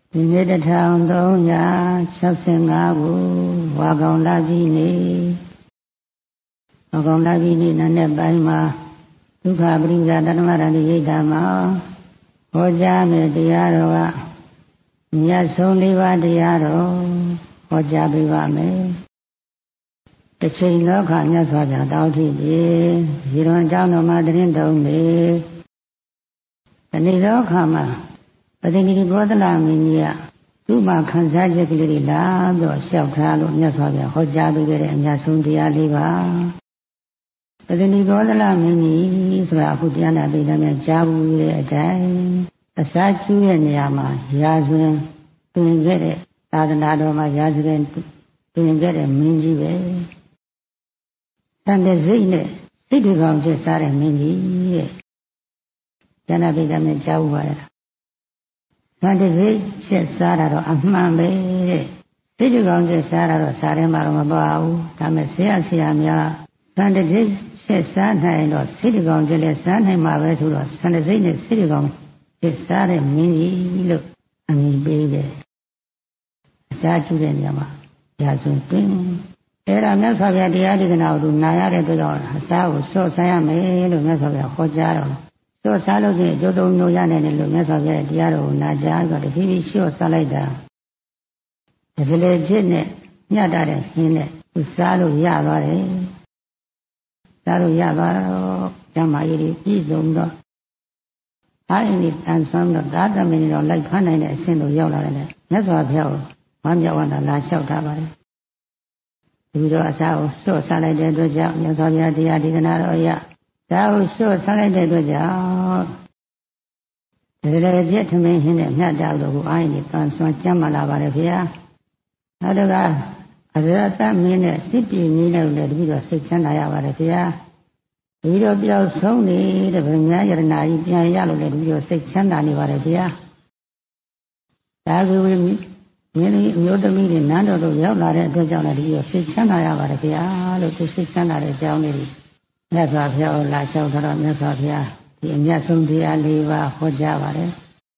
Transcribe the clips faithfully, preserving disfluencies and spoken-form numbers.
ဒီနေ့တစ်ထောင်သုံးရာ၆၅ခုဝါကောင်လပြည့်နေ့ဝါကောင်လပြည့်နေ့နံနက်ပိုင်းမှာဒုက္ခပရိစ္ဆာတဏ္ဍမရဏိယိတာမှာဟောကြားမယ်တရားတော်ကမြတ်ဆုံးလေးပါးတရားတော်ဟောကြားပေးပါမယ်။တစ်ချိန်လောကမြတ်စွာဘုရားတောင်းထိပြီရေတော်အကြောင်းတော်မှာတရင်တုံးနေဒီနေ့လောကမှာပတိနိဘောဓလာမင်းကြီးကသူ့မှာခံစားချက်ကလေးတွေလာတော့လျှောက်ထားလို့မြတ်စွာဘုရားဟောကြားပေးခဲ့တဲ့အများဆုံးတရားလေးပါပတိနိဘောဓလာမင်းကြီးဆိုတာအခုတရားနာပိဋကများကြားဘူးတဲ့အတိုင်းအစာကျူးရဲ့နေရာမှာရာဇဝင်တွင်ခဲ့တဲ့သာသနာတော်မှာရာဇဝင်တွင်ခဲ့တဲ့မင်းကြီးပဲတန်တဲ့စိတ်နဲ့စိတ်တွေကောင်ဖြစ်စားတဲ့မင်းကြီးတဲ့တရားနာပိဋကများကြားဘူးပါရဲ့တန်တဲ့စိတ်ချက်စားတာတော့အမှန်ပဲတဲ့စိတ်တွေကောင်ချက်စားတာတော့စားတယ်မှတော့မပါဘူးဒါမဲ့ဆရာဆရာများတန်တဲ့စိတ်ချက်စားနိုင်တော့စိတ်တွေကောင်ချက်လည်းစားနိုင်မှာပဲဆိုတော့တန်တဲ့စိတ်နဲ့စိတ်တွေကောင်ချက်စားတဲ့မင်းကြီးလို့အမည်ပေးတယ်အစာကျူတဲ့နေရာမှာရာဇဝင်တွင်အဲ့ဒါမြတ်စွာဘုရားတရားဒေသနာကိုနာရတဲ့အတွက်ကြောင့်အစာကိုစော့ဆိုင်ရမယ်လို့မြတ်စွာဘုရားဟောကြားတော်စော့စားလို့ချင်းအကျိုးသုံးမျိုးရနိုင်တယ်လို့မြတ်စွာဘုရားတရားတော်ကိုနာကြားပြီးတော့တဖြည်းဖြည်းစော့စားလိုက်တာဒီလေဖြစ်နဲ့ညတ်တာတဲ့ခင်းနဲ့သူစားလို့ရသွားတယ်စားလို့ရသွားတော့ဓမ္မရည်ပြည့်စုံတော့အားအင်းဒီတန်ဆွမ်းတော့သာသမဏေတော့လိုက်ဖမ်းနိုင်တဲ့အဆင့်ကိုရောက်လာတယ်မြတ်စွာဘုရားကိုဝမ်းမြောက်ဝမ်းသာလာလျှောက်ထားပါတယ်ဒီတော့အစာကိုစော့စားလိုက်တဲ့အတွက်ကြောင့်မြတ်စွာဘုရားတရားဒေသနာတော်အရဒါကိုစော့စားလိုက်တဲ့အတွက်ကြောင့်ဒီလေပြည့်ထမင်းဟင်းနဲ့မြတ်တာလို့ကိုအားအင်းဒီတန်ဆွမ်းကျမ်းမာလာပါတယ်ဗျာနောက်တော့ကအရတမင်းနဲ့စိတ်ပြင်းကြီးနဲ့လည်းတပိတော့စိတ်ချမ်းသာရပါတယ်ဗျာဒီတော့ပြောက်ဆုံးနေတဲ့ဗညာယရနာကြီးပြန်ရလို့လည်းဒီလိုစိတ်ချမ်းသာနေပါတယ်ဗျာဒါကဝိမင်းကြီးအမျိုးသမီးတွေနန်းတော်တို့ရောက်လာတဲ့အတွက်ကြောင့်လည်းဒီလိုစိတ်ချမ်းသာရပါတယ်ဗျာလို့သူစိတ်ချမ်းသာတဲ့အကြောင်းလေးတွေမြတ်စွာဘုရားကိုလာလျှောက်တော့မြတ်စွာဘုရားဒီအမြတ်ဆုံးတရား၄ပါးဟောကြားပါတယ်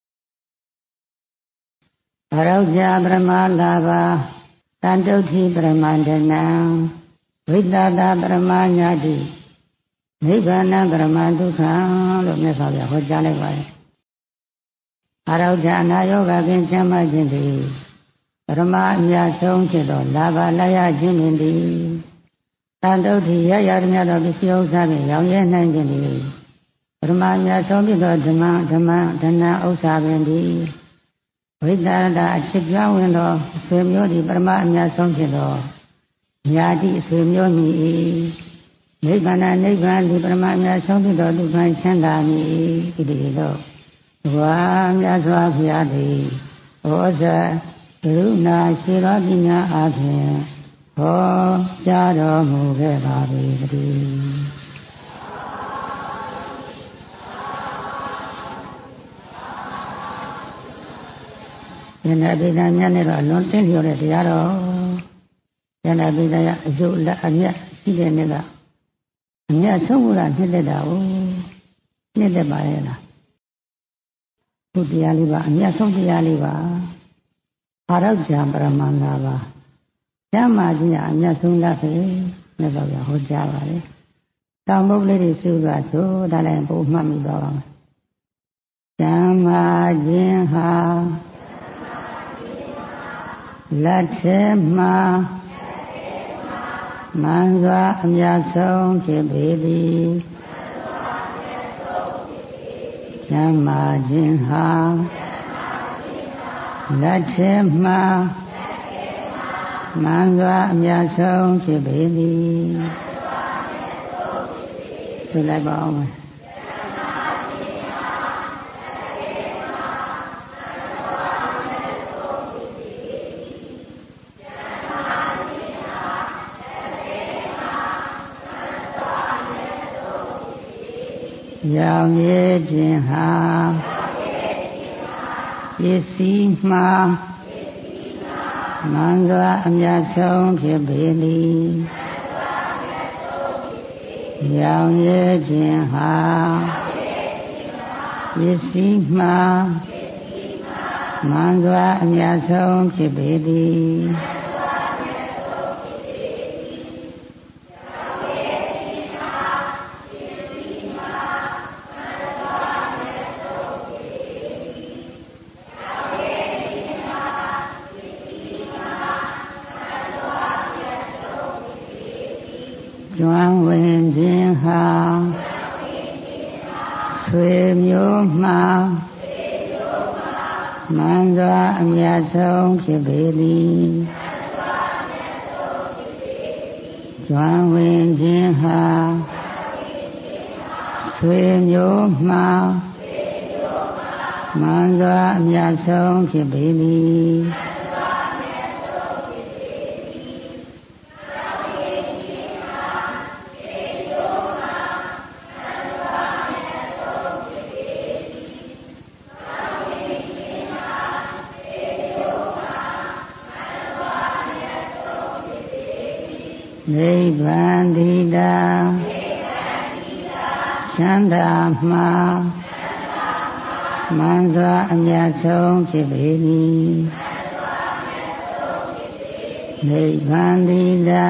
ဘရောဇာပရမလာဘာတန်တုဋ္ဌိပရမန္တနံဝိတ္တတာပရမညာတိနိဗ္ဗာန်ပရမဒုက္ခလို့မြတ်စွာဘုရားဟောကြားလိုက်ပါတယ်။အာရောဇာအနာယောဂဖြင့်ကျမ်းမာခြင်းသည်ပရမအမြတ်ဆုံးဖြစ်သောလာဘလာရခြင်းပင်သည်တန်တုဋ္ဌိရရမြတ်သောပစ္စည်းဥစ္စာဖြင့်ရောင်ရဲနိုင်ခြင်းသည်ပရမအမြတ်ဆုံးဖြစ်သောဓမ္မဓမ္မဓနဥစ္စာပင်သည်ဝိတ္တတာအချစ်ပြောင်းဝင်သောဆွေမျိုးသည်ပရမအမြတ်ဆုံးဖြစ်သောညာတိဆွေမျိုးမည်နိဗ္ဗာန်နိဗ္ဗာန်ဒီပရမမြတ်ဆုံးဖြစ်သောဒုက္ခချမ်းသာမည်ဒီလိုတော့ဘဝမြတ်စွာဘုရားသည်ဩဇာကရုဏာရှိသောပညာအားဖြင့်ဟောကြားတော်မူခဲ့ပါ၏တည်းယနေ့ဒီကညနေတော့လွန်တင်းလျော်တဲ့တရားတော်ယနေ့ဒီကအကျိုးလက်အမြတ်ရှိတဲ့နေ့ကအမြတ်ဆုံးမှုလားနှစ်သက်တာကိုနှစ်သက်ပါရဲ့လားဘုရားလေးပါအမြတ်ဆုံးတရားလေးပါအာရောဇာပရမန္တာပါကျမ်းမာခြင်းအမြတ်ဆုံးလားပဲမြတ်စွာဘုရားဟောကြားပါတယ်တောင်ပုတ်လေးတွေစုကဆိုဒါလည်းပုံမှတ်မိသွားပါမယ်ကျမ်းမာခြင်းဟာလက်ထဲမှာမန်စွာအမြတ်ဆုံးဖြစ်ပေသည်ကျမ်းမာခြင်းဟာလက်ထဲမှာမန်စွာအမြတ်ဆုံးဖြစ်ပေသည်ဆိုလိုက်ပါဦးမယ်ရောင်ရည်ခြင်းဟာပစ္စည်းမှာမန်စွာအမြတ်ဆုံးဖြစ်ပေသည်ရောင်ရည်ခြင်းဟာပစ္စည်းမှာမှန်စွာအမြတ်ဆုံးဖြစ်ပေသည်ကျွမ်းဝင်ခြင်းဟာဆွေမျိုးမှမှန်စွာအမြတ်ဆုံးဖြစ်ပေသည်ကျွမ်းဝင်ခြင်းဟာဆွေမျိုးမှမှန်စွာအမြတ်ဆုံးဖြစ်ပေသည်နိဗ္ဗာန်တိတာချမ်းသာမှာမှန်စွာအမြတ်ဆုံးဖြစ်ပေသည်နိဗ္ဗာန်တိတာ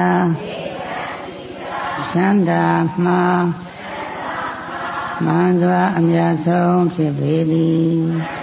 ချမ်းသာမှာမှန်စွာအမြတ်ဆုံးဖြစ်ပေသည်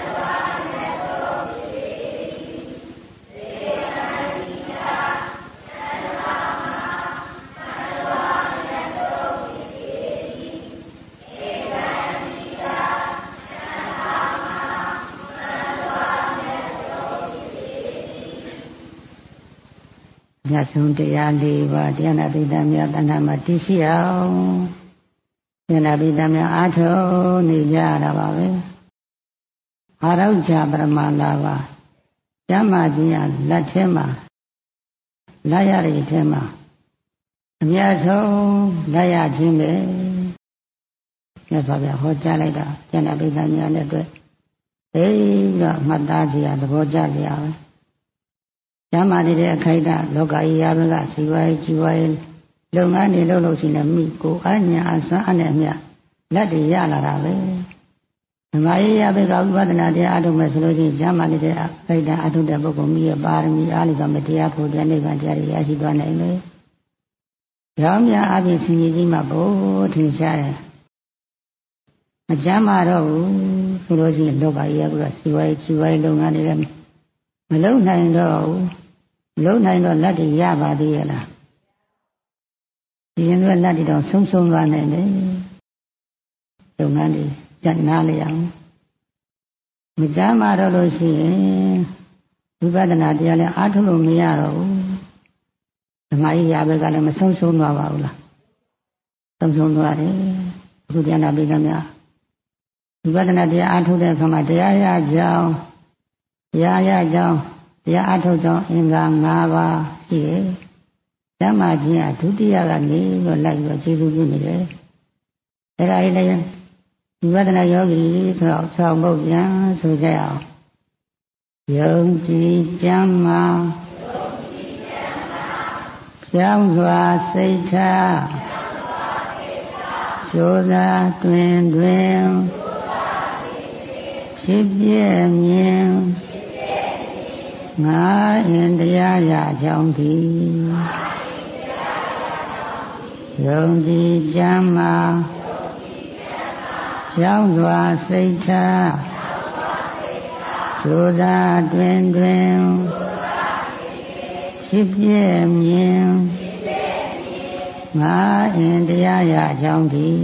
မြတ်ဆုံးတရားလေးပါးတရားနာပိဋကများတဏ္ဍာမှာတည်ရှိအောင်တရားနာပိဋကများအားထုတ်နေကြရတာပါပဲအာရောဇပရမလာပါကျမ်းမာခြင်းရလက်ထဲမှာလက်ရတဲ့ထဲမှာအမြတ်ဆုံးလက်ရခြင်းပဲမြတ်စွာဘုရားဟောကြားလိုက်တာတရားနာပိဋကများနဲ့တွေ့အေးကမှတ်သားကြရသဘောကျကြရပဲကျမ်းမာနေတဲ့အခိုက်အတန့်လောကကြီးရာဘကစီဝါရေးជីဝါရေးလုပ်ငန်းတွေလုပ်လို့ရှိနေမိကိုအညာအစွမ်းအနဲ့အမြလက်တွေရလာတာပဲဓမ္မရေးရာဘကဥပဒနာတရားအထုမဲ့ဆိုလို့ရှိရင်ကျမ်းမာနေတဲ့အခိုက်အတန့်အထုတဲ့ပုဂ္ဂိုလ်မိရဲ့ပါရမီအားလည်းကမတရားဖို့တဲ့နိဗ္ဗာန်တရားတွေရရှိသွားနိုင်လေ။ရောင်းများအပြင်ဆင်ကြီးကြီးမှာဘို့ထင်ရှားတယ်။မကျမ်းမာတော့ဘူးဆိုလို့ရှိရင်လောကကြီးရာဘကစီဝါရေးជីဝါရေးလုပ်ငန်းတွေလည်းမလုံနိုင်တော့ဘူးမလုံနိုင်တော့လက်တွေရပါသေးရဲ့လားဒီရင်ကလက်တွေတော့ဆုံးဆုံးသွားနိုင်တယ်လုပ်ငန်းတွေကြက်နာလျအောင်မကြမ်းမာတော့လို့ရှိရင်ဝိပဿနာတရားလည်းအားထုတ်လို့မရတော့ဘူးဓမ္မကြီးရာဘက်ကလည်းမဆုံးဆုံးသွားပါဘူးလားဆုံးဆုံးသွားတယ်အခုတရားနာပိဋကများဝိပဿနာတရားအားထုတ်တဲ့အခါမှာတရားရကြောင်းတရားရကြောင်းတရားအထုတ်ကြောင်းအင်္ဂါ၅ပါးရှိတယ်။ဓမ္မချင်းကဒုတိယကနေလို့လိုက်ပြီးကျေစုပြုနေတယ်။အဲဒါလေးလည်းဝိပဿနာယောဂီဆိုတော့ဆောင်းပုတ်ပြန်ဆိုကြရအောင်။ယုံကြည်ကျမ်းမာပြောင်းစွာစိတ်ထားကျိုးသာတွင်တွင်ဖြစ်ပြမြင်ငါရင်တရားရကြောင်းသည်ယုံကြည်ကြမ်းမာကြောင်းစွာစိတ်ထားကျိုးသာတွင်တွင်ဖြစ်ပြမြင်ငါရင်တရားရကြောင်းသည်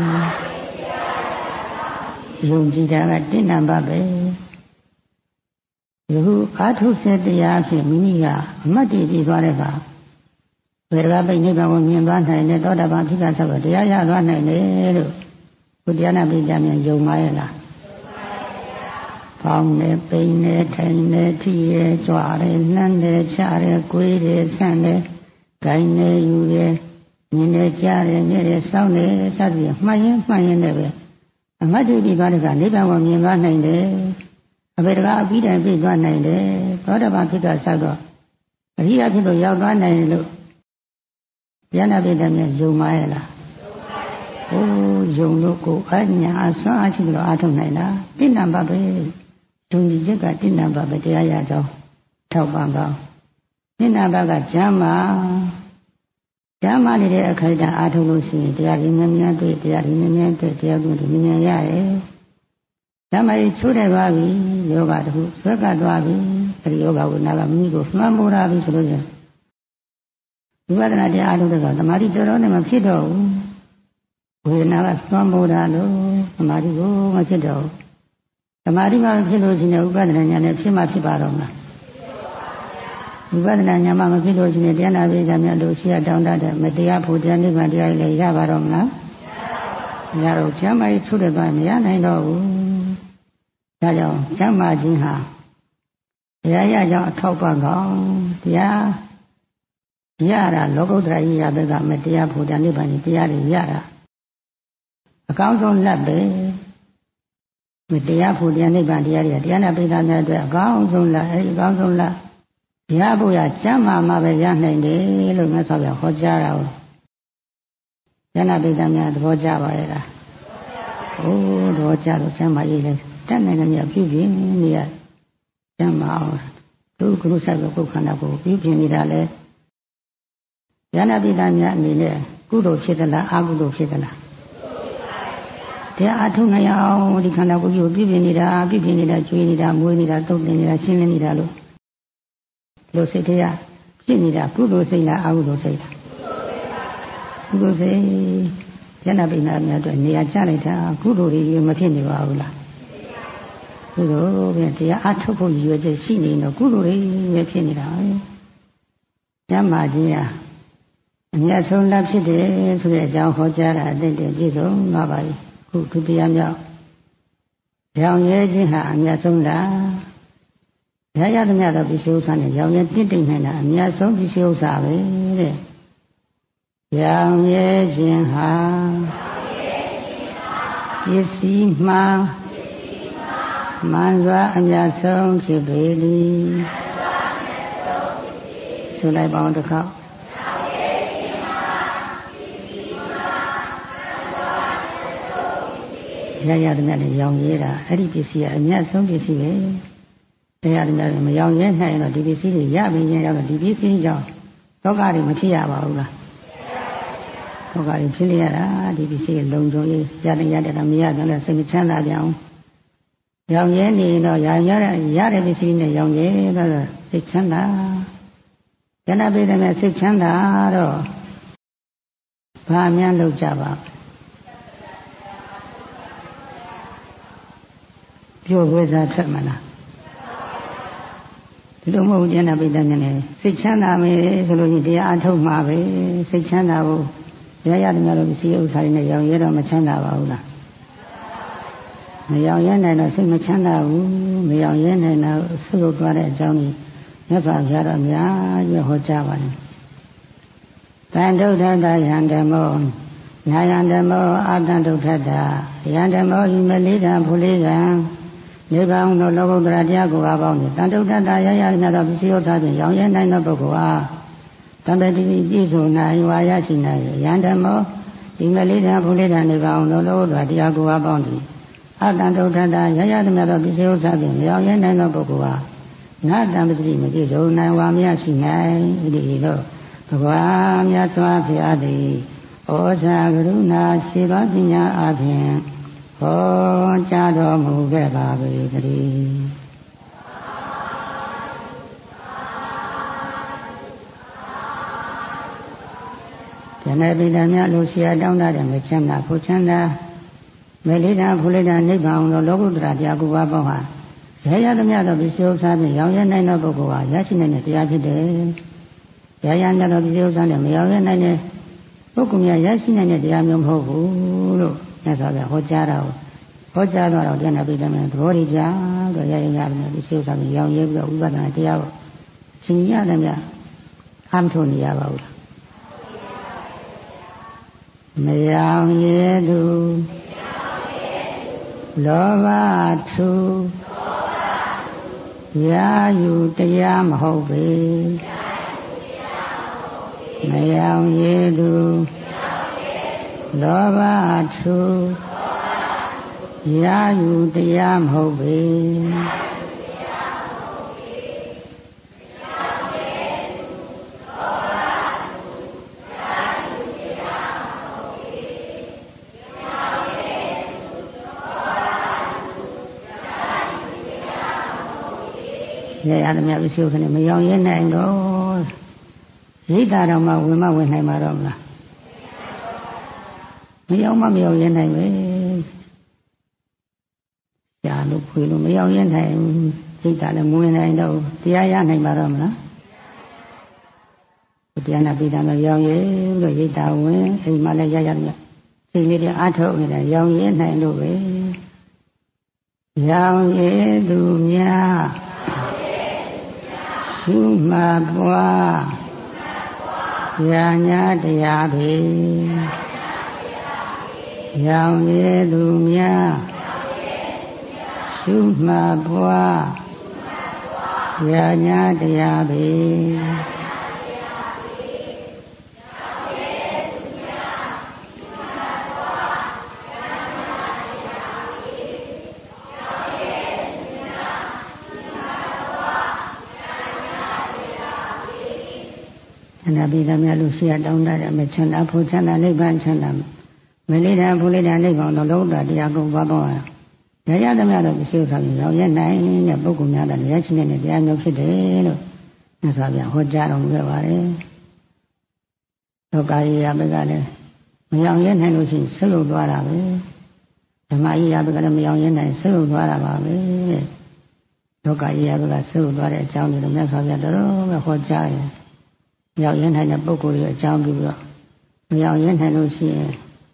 ယုံကြည်တာကတင့်နံပါတ်ပဲယခုအာထုစေတရားဖြင့်မိမိကအမတ်တည်ပြီးသွားတဲ့အခါဘယ်တော့ပိဋိနိဗ္ဗာန်ကိုမြင်သွားနိုင်တယ်သောတာပန်ဖြစ်ကဆောက်တရားရသွားနိုင်တယ်လို့ဘုရားနာပိဋကမြန်ယုံပါရဲ့လားပေါင်းနေပိန်နေထိုင်နေထီရဲကြွားရဲနှမ်းနေချရဲကိုယ်ရဲဆန့်နေဂိုင်းနေယူရဲမြင်နေကြားရဲမြဲရဲစောင်းနေစသဖြင့်မှန်ရင်မှန်ရင်လည်းပဲအမတ်တည်ပြီးသွားတဲ့အခါနိဗ္ဗာန်ကိုမြင်သွားနိုင်တယ်အဘေတကအပြီးတိုင်ပြည့်သွားနိုင်တယ်သောတာပန်ဖြစ်ကဆောက်တော့အရိယာဖြစ်လို့ရောက်သွားနိုင်လို့ဉာဏ်ပိဋကမြန်ယုံပါရဲ့လားဟိုးယုံလို့ကိုအညာအစွမ်းအရှိလို့အားထုတ်နိုင်တာတိဏ္ဍပါပဲယုံကြည်ချက်ကတိဏ္ဍပါပဲတရားရကြောင်းထောက်ပံ့ကောင်းတိဏ္ဍပါကကျမ်းမာကျမ်းမာနေတဲ့အခိုက်အတန့်အားထုတ်လို့ရှိရင်တရားရင်းမြန်မြန်တွေ့တရားရင်းမြန်မြန်တွေ့တရားကိုမြန်မြန်ရတယ်ဓမ္မကြီးချိုးတယ်သွားပြီယောဂတခုဆွဲကပ်သွားပြီအဲဒီယောဂဝိနာကမိမိကိုမှန်မိုးတာပြီဆိုလို့ရင်ဝိပဿနာတရားအားထုတ်တဲ့ကသမာဓိတော်တော်နဲ့မဖြစ်တော့ဘူးဝေဒနာကမှန်မိုးတာလို့သမာဓိကိုမဖြစ်တော့ဘူးသမာဓိမှဖြစ်လို့ရှိရင်ဥပဒနာဉာဏ်နဲ့ဖြစ်မှဖြစ်ပါတော့မလားဝိပဿနာဉာဏ်မှမဖြစ်လို့ရှိရင်တရားနာပိဋကမြတ်တို့ရှိရတောင်းတတဲ့မတရားဖို့တရားနိဗ္ဗာန်တရားလည်းရပါတော့မလားမရတော့ကျမ်းမာရေးထုတ်တဲ့ပိုင်းမရနိုင်တော့ဘူးဒါကြောင့်ကျမ်းမာခြင်းဟာတရားရကြောင်းအထောက်ပံ့ကောင်းတရားရတာလောကုတ္တရာကြီးရဘက်ကမတရားဖို့တရားနိဗ္ဗာန်တရားတွေရတာအကောင်းဆုံးလက်ပဲမတရားဖို့တရားနိဗ္ဗာန်တရားတွေကတရားနာပိဋကများအတွက်အကောင်းဆုံးလက်အဲဒီအကောင်းဆုံးလက်ရဖို့ရကျမ်းမာမှာပဲရနိုင်တယ်လို့မြတ်စွာဘုရားဟောကြားတာကိုဉာဏပိဋကများသဘောကျပါရဲ့လားဟိုးသဘောကျတော့ကျမ်းမာရေးလဲတတ်နိုင်တယ်မြတ်ပြုပြင်နေရကျမ်းမာအောင်ဒုက္ခရုဆိုင်ကိုခန္ဓာကိုပြုပြင်နေတာလဲဉာဏပိဋကများအနေနဲ့ကုသိုလ်ဖြစ်သလားအကုသိုလ်ဖြစ်သလားတရားအထုနိုင်အောင်ဒီခန္ဓာကိုယ်ကိုပြုပြင်နေတာပြုပြင်နေတာကျွေးနေတာမွေးနေတာတုတ်တင်နေတာရှင်းလင်းနေတာလို့လို့စိတ်တရားဖြစ်နေတာကုသိုလ်စိတ်လားအကုသိုလ်စိတ်လားကုသိုလ်စိတ်ဉာဏပိဋကများအတွက်နေရာချလိုက်တာကုသိုလ်တွေမဖြစ်နေပါဘူးလားကုသိုလ်ပြန်တရားအထုတ်ဖို့ရည်ရွယ်ချက်ရှိနေတော့ကုသိုလ်တွေပဲဖြစ်နေတာပဲကျမ်းမာခြင်းဟာအမြတ်ဆုံးလက်ဖြစ်တယ်ဆိုတဲ့အကြောင်းဟောကြားတာအသိတည်းပြည့်စုံပါပါပြီခုဒုတိယမြောက်ရောင်ရဲခြင်းဟာအမြတ်ဆုံးလားရရသမျှသောပစ္စည်းဥစ္စာနဲ့ရောင်ရဲတည်တည်နိုင်တာအမြတ်ဆုံးပစ္စည်းဥစ္စာပဲတဲ့ရောင်ရဲခြင်းဟာပစ္စည်းမှမှန်စွာအမြတ်ဆုံးဖြစ်ပေသည်ဆိုလိုက်ပါဦးတစ်ခေါက်ရရသမျှနဲ့ရောင်ရဲတာအဲ့ဒီပစ္စည်းကအမြတ်ဆုံးပစ္စည်းပဲတရားသမျှတွေမရောင်ရဲနိုင်ရင်တော့ဒီပစ္စည်းတွေရပြီးရင်တော့ဒီပစ္စည်းကြောင့်ဒုက္ခတွေမဖြစ်ရပါဘူးလားဒုက္ခတွေဖြစ်ရတာဒီပစ္စည်းလုံခြုံရေးရတဲ့ရတဲ့တော့မရပြန်လဲစိတ်မချမ်းသာကြအောင်ရောင်ရဲနေတော့ရောင်ရတဲ့ရတဲ့ပစ္စည်းနဲ့ရောင်ရဲတော့စိတ်ချမ်းသာဉာဏပိဋကနဲ့စိတ်ချမ်းသာတော့ဘာမှန်းလုပ်ကြပါပြောဝိဇ္ဇာထွက်မလားဒီလိုမဟုတ်ဉာဏပိဋကနဲ့စိတ်ချမ်းသာမယ်ဆိုလို့ရှိရင်တရားအထုတ်မှာပဲစိတ်ချမ်းသာဖို့ရရတယ်များလို့ပစ္စည်းဥစ္စာတွေနဲ့ရောင်ရဲတော့မချမ်းသာပါဘူးလားမရောင်ရဲနိုင်တော့စိတ်မချမ်းသာဘူးမရောင်ရဲနိုင်တော့ဆုပ်သွားတဲ့အကြောင်းကြီးမြတ်စွာဘုရားတော်များကြီးဟောကြားပါတယ်တန်ဒုဋ္ဌတယံဓမ္မောညာယံဓမ္မောအာတန်ဒုဋ္ဌတယံဓမ္မောဤမလေးကံဖူလေးကံနိဗ္ဗာန်သောလောကုတ္တရာတရားကိုအပေါင်းနဲ့တန်ဒုဋ္ဌတရရမြတ်သောပစ္စည်းဥစ္စာဖြင့်ရောင်ရဲနိုင်သောပုဂ္ဂိုလ်အားတံပတိပြည့်စုံနိုင်ဝါရရှိနိုင်ယံဓမ္မောဤမလေးကံဖူလေးကံနိဗ္ဗာန်သောလောကုတ္တရာတရားကိုအပေါင်းသည်အာတန်ဒုဋ္ဌတရရမြတ်သောပစ္စည်းဥစ္စာဖြင့်ရောင်ရဲနိုင်သောပုဂ္ဂိုလ်အားငါတံပတိမပြည့်စုံနိုင်ဝါမရရှိနိုင်ဒီလိုဘဂဝါမြတ်စွာဘုရားသည်ဩဇာကရုဏာရှိသောပညာအပြင်ဟောကြားတော်မူခဲ့ပါပေတည်းဉာဏပိဋကများလို့ဆရာတောင်းတတဲ့မချမ်းသာဖူချမ်းသာမေလိတာဖူလိတာနိဗ္ဗာန်သောလောကုတ္တရာတရားကိုပါပေါင်းဟာရရသမျှသောပစ္စည်းဥစ္စာဖြင့်ရောင်ရဲနိုင်သောပုဂ္ဂိုလ်ဟာရရှိနိုင်တဲ့တရားဖြစ်တယ်။ရရမြတ်သောပစ္စည်းဥစ္စာနဲ့မရောင်ရဲနိုင်တဲ့ပုဂ္ဂိုလ်များရရှိနိုင်တဲ့တရားမျိုးမဟုတ်ဘူးလို့မြတ်စွာဘုရားဟောကြားတာကိုဟောကြားတော့ဉာဏပိဋကများသဘောရကြတော့ရရရတဲ့ပစ္စည်းဥစ္စာဖြင့်ရောင်ရဲပြီးတော့ဥပဒနာတရားကိုရှင်းရတယ်များအမှထုံနေရပါဘူးလားမရောင်ရဲသူလောဘထုရာယူတရားမဟုတ်ပေမယောင်ရည်သူလောဘထုရာယူတရားမဟုတ်ပေရရသမျှပစ္စည်းဥစ္စာနဲ့မရောင်ရဲနိုင်တော့ရိတ်တာတော့မှဝင်မဝင်နိုင်မှာတော့မလားမရောင်မမရောင်ရဲနိုင်ပဲရှားလို့ခွေလို့မရောင်ရဲနိုင်ရိတ်တာလည်းမဝင်နိုင်တော့တရားရနိုင်မှာတော့မလားတရားနာပြီးတော့ရောင်ရဲလို့ရိတ်တာဝင်အိမ်မှာလည်းရရသမျှစိတ်လေးတွေအားထုတ်နေတာရောင်ရဲနိုင်လို့ပဲရောင်ရဲသူများရှုမှတ်ပွားညာညာတရားပေရောင်ရဲသူများရှုမှတ်ပွားညာညာတရားပေနာပိသမယလူရှိရတောင်းတရမချမ်းသာဖို့ချမ်းသာနိဗ္ဗာန်ချမ်းသာမလေးတာဖို့လေးတာနိဗ္ဗာန်တော့လုံးတာတရားကုန်ပါတော့ရရသမယတော့ပစ္စည်းဆောင်ရောရနိုင်တဲ့ပုဂ္ဂိုလ်များတဲ့ရရှိနေတဲ့တရားမျိုးဖြစ်တယ်လို့မြတ်စွာဘုရားဟောကြားတော်မူခဲ့ပါတယ်။လောကရိယာဘက်ကလည်းမရောင်ရဲနိုင်လို့ရှိရင်ဆုပ်ယုပ်သွားတာပဲဓမ္မရိယာဘက်ကလည်းမရောင်ရဲနိုင်ဆုပ်ယုပ်သွားတာပါပဲလောကရိယာဘက်ကဆုပ်ယုပ်သွားတဲ့အကြောင်းတွေကိုမြတ်စွာဘုရားတော်တော်ပဲဟောကြားရင်မရောင်ရဲနိုင်တဲ့ပုဂ္ဂိုလ်ရဲ့အကြောင်းပြုပြီးတော့မရောင်ရဲနိုင်လို့ရှိရင်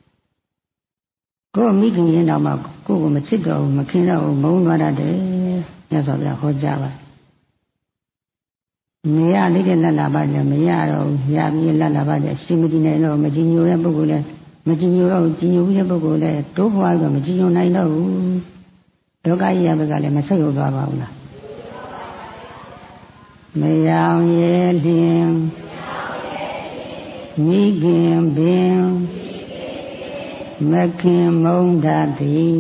ကိုယ်မိခင်ရင်တော်မှာကိုယ်ကိုမချစ်တော့ဘူးမခင်တော့ဘူးမုန်းသွားတတ်တယ်မြတ်စွာဘုရားဟောကြားပါမရလေးတဲ့လက်လာပါလေမရတော့ရပြီးလက်လာပါလေရှိမတည်နိုင်တော့မကြည်ညိုတဲ့ပုဂ္ဂိုလ်လည်းမကြည်ညိုတော့ကြည်ညိုပြီးတဲ့ပုဂ္ဂိုလ်လည်းတိုးဖွားပြီးတော့မကြည်ညိုနိုင်တော့ဘူးလောကကြီးရဘက်ကလည်းမဆက်ရုပ်သွားပါဘူးလားမရောင်ရဲလျင်မိခင်ပင်မခင်မုန်းတတ်သည်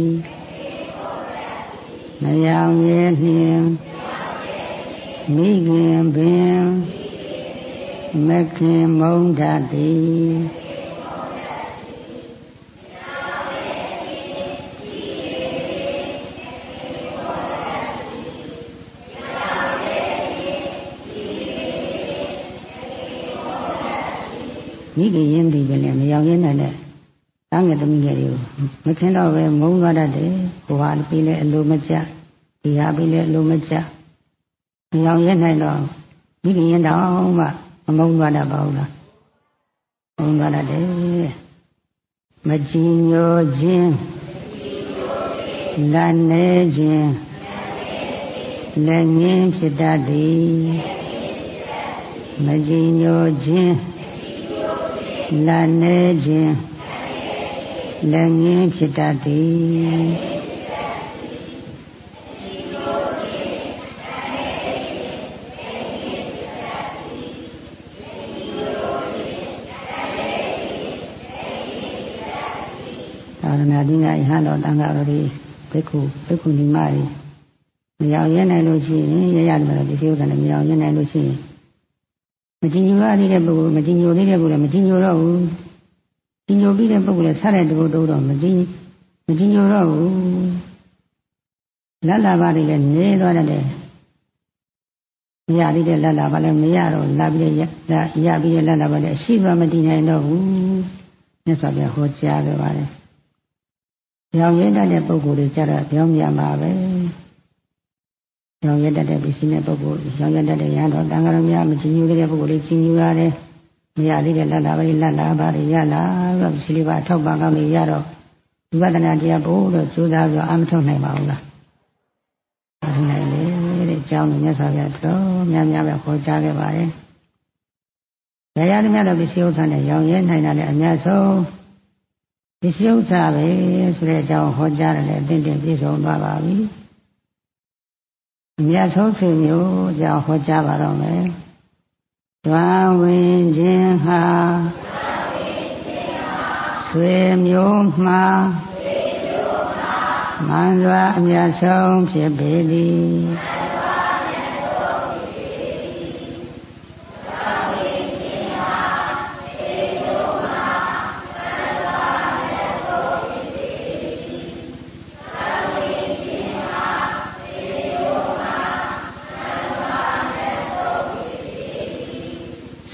မရောင်ရဲလျင်မိခင်ပင်မခင်မုန်းတတ်သည်မိခင်ရင်းဒီပဲလေမရောင်ရဲနိုင်တဲ့တန်းငယ်သမီးငယ်တွေကိုမခင်တော့ပဲမုန်းသွားတတ်တယ်ဟိုဟာပြီးလဲအလိုမကျဒီဟာပြီးလဲအလိုမကျမရောင်ရဲနိုင်တော့မိခင်ရင်တောင်မှမမုန်းသွားတတ်ပါဘူးလားမုန်းသွားတတ်တယ်မကြည်ညိုခြင်းလက်နေခြင်းလက်ငင်းဖြစ်တတ်သည်မကြည်ညိုခြင်းလက်နေခြင်းလက်ငင်းဖြစ်တတ်သည်သာသနာ့ဒီနေ့ဟန်တော်တန်ခါတော်ဒီဘိက္ခုဘိက္ခုနီမကြီးမရောင်ရဲနိုင်လို့ရှိရင်ရရတယ်မလားဒီစိဥ္စံနဲ့မရောင်ရဲနိုင်လို့ရှိရင်မကြည်ညိုရသေးတဲ့ပုဂ္ဂိုလ်မကြည်ညိုသေးတဲ့ပုဂ္ဂိုလ်လည်းမကြည်ညိုတော့ဘူးကြည်ညိုပြီးတဲ့ပုဂ္ဂိုလ်လည်းဆက်တဲ့တူတူတော့မကြည်မကြည်ညိုတော့ဘူးလက်လာပါတွေလည်းနေသွားတတ်တယ်မရသေးတဲ့လက်လာပါလည်းမရတော့လာပြီးတဲ့ရပြီးတဲ့လက်လာပါလည်းအရှိမမတည်နိုင်တော့ဘူးမြတ်စွာဘုရားဟောကြားခဲ့ပါတယ်ရောင်ရဲတတ်တဲ့ပုဂ္ဂိုလ်တွေကြတော့ပြောင်းပြန်ပါပဲရောင်ရဲတတ်တဲ့ပစ္စည်းနဲ့ပုဂ္ဂိုလ်ရောင်ရဲတတ်တဲ့ရဟန်းတော်တန်ခါတော်များမကြည်ညိုတဲ့ပုဂ္ဂိုလ်တွေကြည်ညိုရတယ်မရသေးတဲ့လက်လာပါလေလက်လာပါလေရလာတော့ပစ္စည်းလေးပါထောက်ပံ့ကောင်းနေရတော့ဝိပဿနာတရားဘို့လို့ကြိုးစားပြီးအာမထုတ်နိုင်ပါဘူးလားအားနိုင်လေတဲ့အကြောင်းကိုမြတ်စွာဘုရားတော်များများပဲဟောကြားခဲ့ပါတယ်ရရသမျှတော့ပစ္စည်းဥစ္စာနဲ့ရောင်ရဲနိုင်တာလည်းအများဆုံးပစ္စည်းဥစ္စာပဲဆိုတဲ့အကြောင်းဟောကြားတယ်လည်းအသင့်တင်ပြည့်စုံသွားပါပြီအများဆုံးဆွေမျိုးအကြောင်းဟောကြားပါတော့မယ်ဓဝဝင်ခြင်းဟာဆွေမျိုးမှာမန္တဝအမြတ်ဆုံးဖြစ်ပေသည်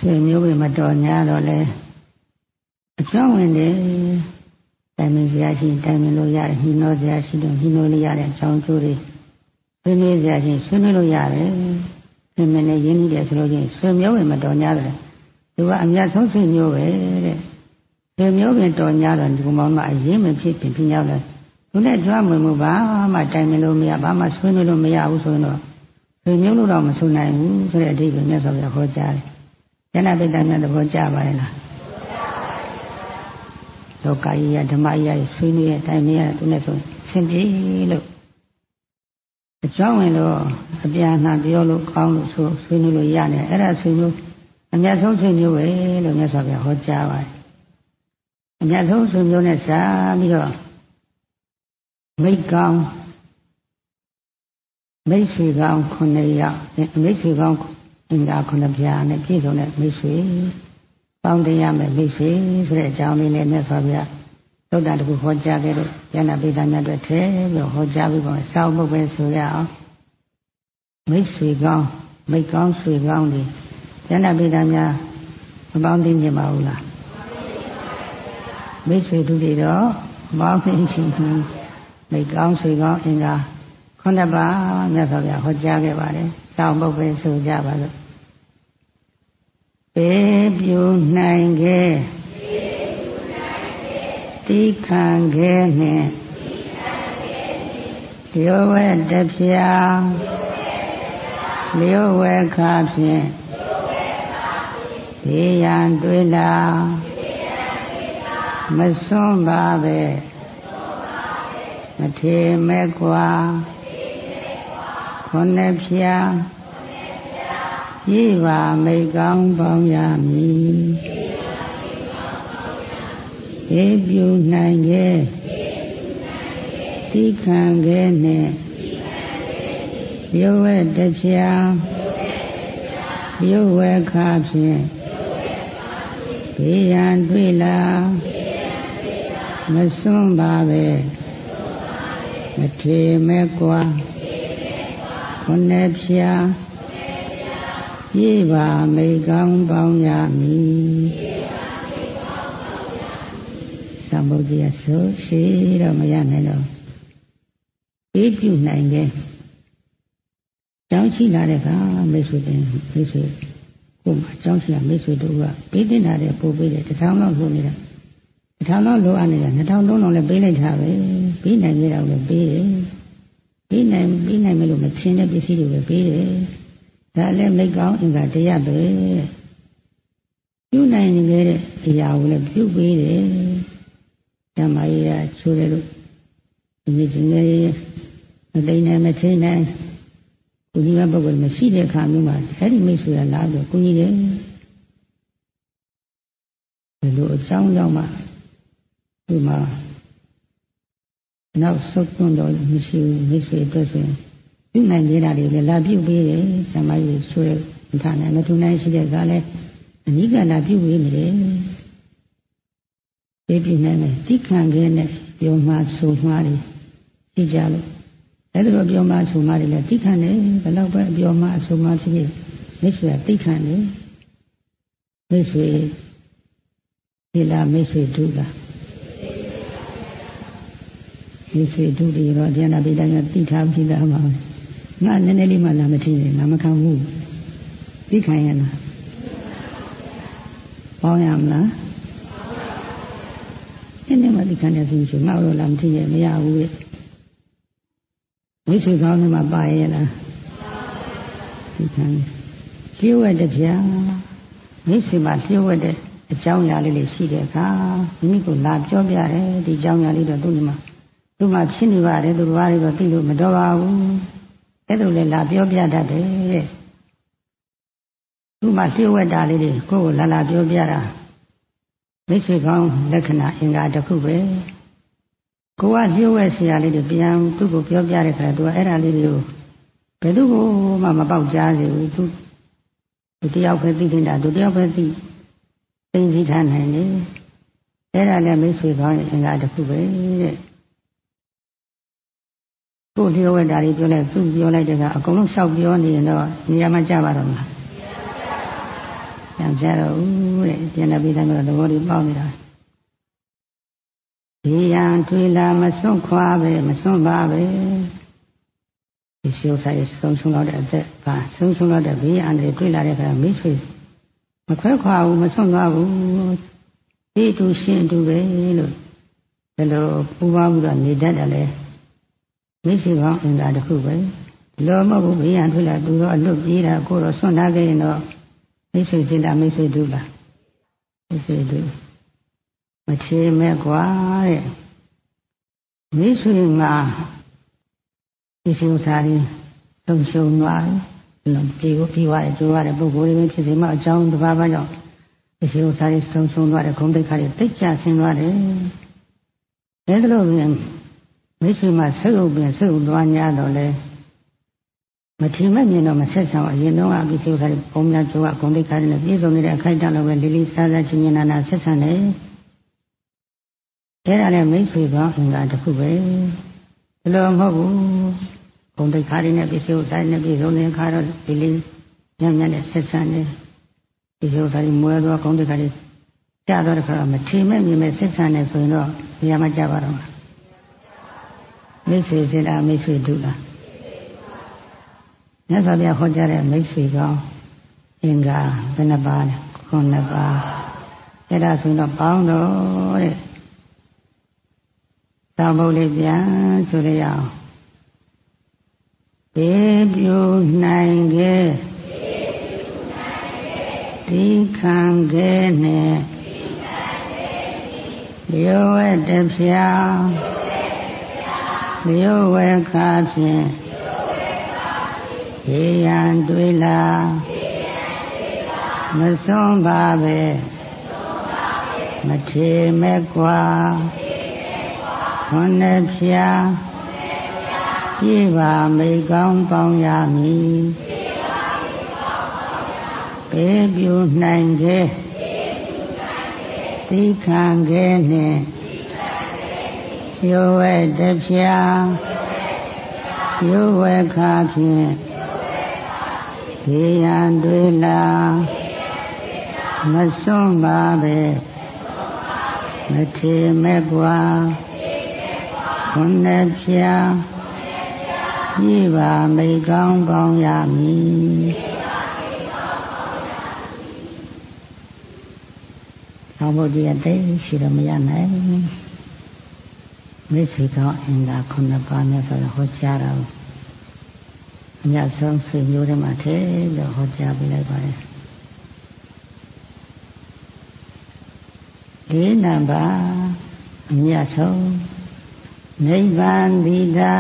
ဆွေမျိုးတွေမတော်ညာတော့လဲအကြောင်းဝင်တယ်တိုင်ပင်စရာရှိတိုင်ပင်လို့ရတယ်ညှိနှိုးစရာရှိတော့ညှိနှိုးလို့ရတဲ့အကြောင်းကျိုးတွေဆွေးနွေးစရာရှိဆွေးနွေးလို့ရတယ်ပြင်မနဲ့ရင်းနှီးတယ်ဆိုလို့ချင်းဆွေမျိုးတွေမတော်ညာတယ်သူကအမြတ်ဆုံးဆွေမျိုးပဲတဲ့ဆွေမျိုးပင်တော်ညာတော့ဒီကောင်မှအရင်မဖြစ်ပြင်ပြnhauလဲသူနဲ့ကြွားမွေမှုဘာမှတိုင်ပင်လို့မရဘာမှဆွေးနွေးလို့မရဘူးဆိုရင်တော့ဆွေမျိုးလို့တော့မဆိုနိုင်ဘူးဆိုတဲ့အဓိပ္ပာယ်မြတ်စွာဘုရားဟောကြားတယ်ဉာဏပိဋကမြတ်သဘောကျပါရဲ့လားလောကကြီးရဓမ္မကြီးရဆွေးနွေးတဲ့အတိုင်းမရသူနဲ့ဆိုဆင်ပြေလို့အကြောင်းဝင်လို့အပြန်အလှန်ပြောလို့ကောင်းလို့ဆိုဆွေးနွေးလို့ရတယ်အဲ့ဒါဆွေးမျိုးအမြတ်ဆုံးဆွေးမျိုးပဲလို့မြတ်စွာဘုရားဟောကြားပါတယ်အမြတ်ဆုံးဆွေးမျိုးနဲ့စာပြီးတော့မိတ်ကောင်းမိတ်ဆွေကောင်းခုနှစ်ယောက်မိတ်ဆွေကောင်းအင်္ဂါခုနှစ်ပြားနဲ့ပြည့်စုံတဲ့မိတ်ဆွေပေါင်းတင်ရမယ်မိတ်ဆွေဆိုတဲ့အကြောင်းလေးနဲ့မြတ်စွာဘုရားသုတ္တတခုဟောကြားခဲ့လို့ဉာဏပိဋကမြတ်အတွက်ထဲပြီးဟောကြားပြီးပါစောင့်ဖို့ပဲဆိုရအောင်မိတ်ဆွေကောင်းမိတ်ကောင်းဆွေကောင်းတွေဉာဏပိဋကမြတ်မပေါင်းသိမြင်ပါဘူးလားမိတ်ဆွေတို့တွေတော့မပေါင်းသိရှိဘူးမိတ်ကောင်းဆွေကောင်းအင်္ဂါခုနှစ်ပါးမြတ်စွာဘုရားဟောကြားခဲ့ပါတယ်စောင့်ဖို့ပဲဆိုကြပါလို့ပေပြူနိုင်ခဲ့တိခံခဲ့နှင့်လျောဝဲတပြာလျောဝဲခါဖြင့်ဒေယံတွေ့လာမစွန့်ပါပဲမထေမဲ့ကွာခုနှစ်ဖြာဤပါမိတ်ကောင်းပေါင်းရမည်ဧပြုနိုင်ခဲ့တိခံခဲ့နှင့်ရုပ်ဝဲတဖြာရုပ်ဝဲခါဖြင့်ဘေးရန်တွေ့လာမစွန့်ပါပဲမထေမဲ့ကွာခုနှစ်ဖြာဤပါမိတ်ကောင်းပေါင်းရမည်သမုဒ္ဒရာဆိုရှိတော့မရနိုင်တော့အေးပြုနိုင်တယ်ကြောင်းရှိလာတဲ့အခါမိတ်ဆွေတင်မိတ်ဆွေကိုမှကြောင်းရှိလာမိတ်ဆွေတို့ကပေးတင်တာတဲ့ပို့ပေးတယ်တစ်ထောင်လောက်လို့နေတာတစ်ထောင်လောက်လိုအပ်နေတာနှစ်ထောင်သုံးထောင်လည်းပေးလိုက်တာပဲပေးနိုင်ကြတော့လည်းပေးတယ်ပေးနိုင်ပေးနိုင်မလို့မချင်းတဲ့ပစ္စည်းတွေပဲပေးတယ်ဒါလည်းမိတ်ကောင်းအင်္ဂါတရားပဲပြုနိုင်နေတဲ့အရာကိုလည်းပြုပေးတယ်ဓမ္မရေးကချိုးတယ်လို့ဒီကျင်းရဲ့မသိနိုင်မထင်နိုင်ကိုကြီးကပုဂ္ဂိုလ်မရှိတဲ့အခါမျိုးမှာအဲ့ဒီမိတ်ဆွေကလာပြီးကိုကြီးတယ်ဒီလိုအကြောင်းကြောင့်မှဒီမှာနောက်ဆုတ်သွန်းတော့မရှိဘူးမိတ်ဆွေအတွက်ဆိုရင်ပြုနိုင်နေတာတွေလည်းလာပြုပေးတယ်ဓမ္မရေးဆိုတဲ့ဌာနမထုနိုင်ရှိတဲ့ကလည်းအနိကလာပြုပေးနေတယ်ပြပြနိုင်တယ်တိခံခဲနဲ့ပြောမှဆိုမှတွေသိကြလို့အဲ့ဒါပြောမှဆိုမှတွေလည်းတိခံတယ်ဘယ်တော့ပဲပြောမှဆိုမှဖြစ်ဖြစ်မိတ်ဆွေကတိခံတယ်မိတ်ဆွေဒီလားမိတ်ဆွေဒုလားမိတ်ဆွေဒုတွေတော့ဉာဏပိဋကများသိထားပြီးသားမှာငါနည်းနည်းလေးမှလာမထင်နဲ့ငါမခံဘူးသိခံရလားပေါင်းရမလားနည်းနည်းမှသိခံတဲ့သူဆိုငါတော့လာမထင်ရမရဘူးလေမိတ်ဆွေကောင်းတွေမှာပါရဲ့လားသိခံလျှို့ဝှက်တဲ့ဗျာမိတ်ဆွေမှာလျှို့ဝှက်တဲ့အကြောင်းအရာလေးတွေရှိတဲ့အခါမိမိကိုလာပြောပြတယ်ဒီအကြောင်းအရာလေးတော့သူ့ဒီမှာသူ့မှာဖြစ်နေပါတယ်သူတော်ဘာတွေတော့သိလို့မတော်ပါဘူးအဲ့ဒါလည်းလာပြောပြတတ်တယ်တဲ့သူ့မှာလျှို့ဝှက်တာလေးတွေကိုယ်ကိုလာလာပြောပြတာမိတ်ဆွေကောင်းလက္ခဏာအင်္ဂါတစ်ခုပဲကိုကလျှို့ဝှက်ဆရာလေးတွေပြန်သူ့ကိုပြောပြတဲ့ခါသူကအဲ့ဒါလေးတွေကိုဘယ်သူကိုမှမပေါက်ကြားစေဘူးသူသူတယောက်ပဲသိနေတာသူတယောက်ပဲသိသိသိထားနိုင်တယ်အဲ့ဒါလည်းမိတ်ဆွေကောင်းရဲ့အင်္ဂါတစ်ခုပဲတဲ့ကိုလျှို့ဝှက်တာတွေပြောလိုက်သူပြောလိုက်တဲ့ကအကုန်လုံးလျှောက်ပြောနေရင်တော့နေရာမကျပါတော့မလားဟပြန်ကြတော့ဦးတဲ့ပြန်လာပြီးတိုင်းတော့သဘောလေးပေါက်နေတာဒီရန်တွေ့လာမစွန့်ခွာပဲမစွန့်ပါပဲဒီရှုပ်ဆိုင်ဆုံးရှုံးတော့တဲ့အသက်ပါဆုံးရှုံးတော့တဲ့ဘေးအန္တရာယ်တွေ့လာတဲ့အခါမိတ်ဆွေမခွဲခွာဘူးမစွန့်သွားဘူးဒီတူရှင်တူပဲလို့ဒါလိုပူပါဘူးတော့နေတတ်တယ်လေမိတ်ဆွေကောင်းအင်္ဂါတစ်ခုပဲဒီလိုမဟုတ်ဘူးဘေးရန်တွေ့လာသူတော့အလွတ်ပြေးတာကိုတော့စွန့်ထားခဲ့ရင်တော့မိတ်ဆွေစိတ်လားမိတ်ဆွေတူလားမိတ်ဆွေတူမချေမဲ့ကွာတဲ့မိတ်ဆွေမှာဒီစီဥစားရင်သုံးရှုံသွားတယ်ပြေကိုပြီးသွားတယ်ကြိုးရတဲ့ပုဂ္ဂိုလ်တွေဖြစ်စီမှအကြောင်းတစ်ပါးပါကြောင့်ဒီစီဥစားရင်သုံးရှုံသွားတယ်ခုံတိတ်ခါတွေတိတ်ကျဆင်းသွားတယ်အဲဒါလို့ပြန်မိတ်ဆွေမှာဆုပ်ဥပင်ဆုပ်သွား냐တော့လဲမထီမဲ့မြင်တော့မဆက်ဆောင်အရင်တော့အပိစိဥစားရင်ပုံများကြိုးကခုံတိတ်ခါတွေနဲ့ပြည့်စုံနေတဲ့အခိုက်အတန့်လိုပဲလေးလေးစားစားချင်းချင်းနာနာဆက်ဆံတယ်အဲ့ဒါလည်းမိတ်ဆွေကောင်းအင်္ဂါတစ်ခုပဲဒီလိုမဟုတ်ဘူးဂုဏ်တိတ်ခါရင်းနဲ့ပစ္စည်းဥစ္စာနဲ့ပြည်စုံတဲ့အခါတော့ဒီလေးညံ့ညံ့နဲ့ဆက်ဆံနေပစ္စည်းဥစ္စာတွေမွဲသွားဂုဏ်တိတ်ခါတွေကျသွားတဲ့ခါတော့မထီမဲ့မြင်မဲ့ဆက်ဆံနေဆိုရင်တော့နေရာမကျပါတော့မိတ်ဆွေစင်လားမိတ်ဆွေတူလားမြတ်စွာဘုရားဟောကြားတဲ့မိတ်ဆွေကောင်းအင်္ဂါဘယ်နှပါးလဲခုနှစ်ပါးအဲ့ဒါဆိုရင်တော့ပေါင်းတော့တဲ့သာဘုလေးပြန်ဆိုရအောင်ဘေးပြူနိုင်ခဲ့ဒီခံခဲ့နဲ့လျောဝဲတဖြာလျောဝဲခါဖြင့်ရေရန်တွေ့လာမစွန့်ပါပဲမထေမဲ့ကွာခွန်နဲ့ဖြာပြပါမိကောင်းပေါင်းရမည်ဘေးပြူနိုင်ခဲ့သိခံခဲ့နှင့်ရိုးဝဲတဖြာရိုးဝဲခါဖြင့်ဒီရန်တွေ့လာမစွန့်ပါပဲမထေမဲ့ကွာခွန်နဲ့ဖြာပြပါမိကောင်းပေါင်းရမည်သောဘုရားတိတ်ရှိရမရနိုင်မိတ်ဆွေကောင်းအင်္ဂါခုနှစ်ပါးနဲ့ဆိုတော့ဟောကြားတာအများဆုံးဆွေမျိုးတွေမှာထဲလို့ဟောကြားပေးလိုက်ပါတယ်ဒီနံပါတ်အများဆုံးနိဗ္ဗာန်တိတာ